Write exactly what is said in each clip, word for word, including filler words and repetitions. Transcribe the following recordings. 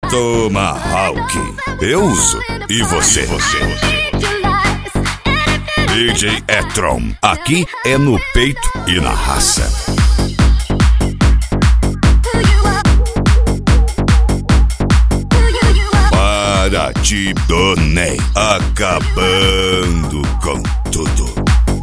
Tomahawk, eu uso. E você? você? D J E-Tron, aqui é no peito e na raça. Paratidonei, acabando com tudo.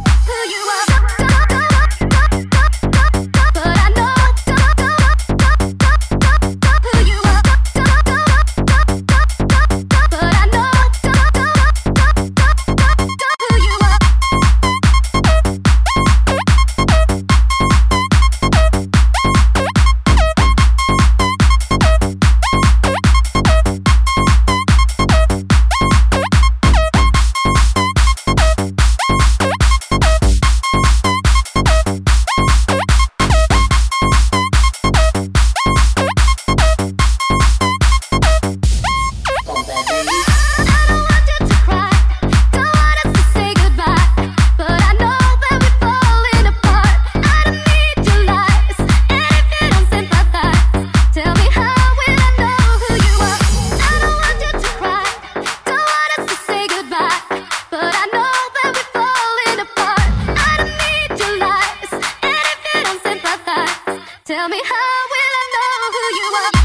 Tell me how will I know who you are?